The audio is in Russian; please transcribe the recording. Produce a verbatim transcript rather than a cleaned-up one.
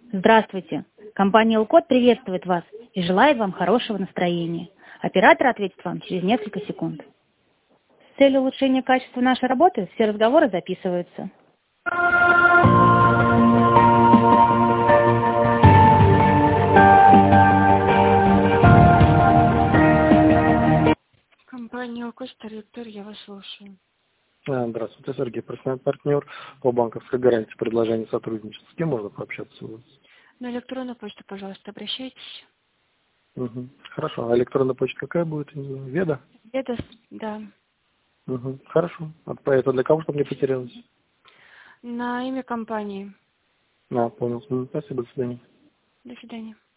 Здравствуйте. Компания Элкод приветствует вас и желает вам хорошего настроения. Оператор ответит вам через несколько секунд. С целью улучшения качества нашей работы все разговоры записываются. Компания Элкод, директор, я вас слушаю. Здравствуйте, Сергей, профессиональный партнер по банковской гарантии предложения сотрудничества. С кем можно пообщаться у вас? На электронную почту, пожалуйста, обращайтесь. Угу. Хорошо. А электронная почта какая будет? Веда? Веда, да. Угу. Хорошо. А это для кого, чтобы не потерялось? На имя компании. А, понял. Спасибо, до свидания. До свидания.